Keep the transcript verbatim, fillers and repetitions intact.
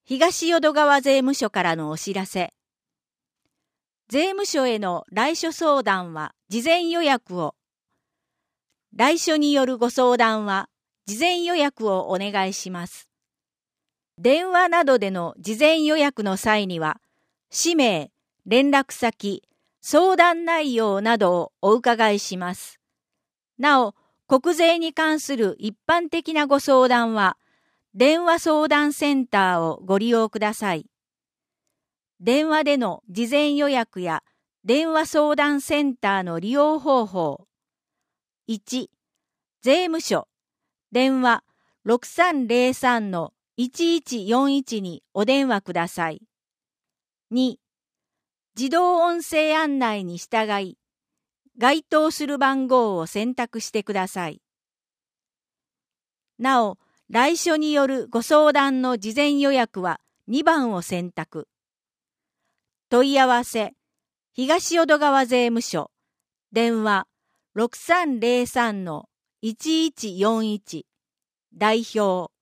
東淀川税務署からのお知らせ。税務署への来所相談は事前予約を。来所によるご相談は事前予約をお願いします。電話などでの事前予約の際には、氏名、連絡先、相談内容などをお伺いします。なお、国税に関する一般的なご相談は、電話相談センターをご利用ください。電話での事前予約や電話相談センターの利用方法。いち、税務署、電話 ろくさんぜろさんのいちいちよんいち にお電話ください。に、自動音声案内に従い、該当する番号を選択してください。なお、来所によるご相談の事前予約はにばんを選択。問い合わせ、東淀川税務署、電話 ろくさんぜろさんのいちいちよんいち、代表